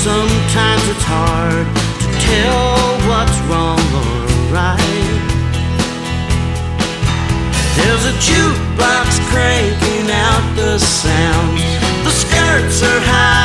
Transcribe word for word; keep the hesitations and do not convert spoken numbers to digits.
Sometimes it's hard to tell what's wrong or right. There's a jukebox cranking out the sounds. The skirts are high.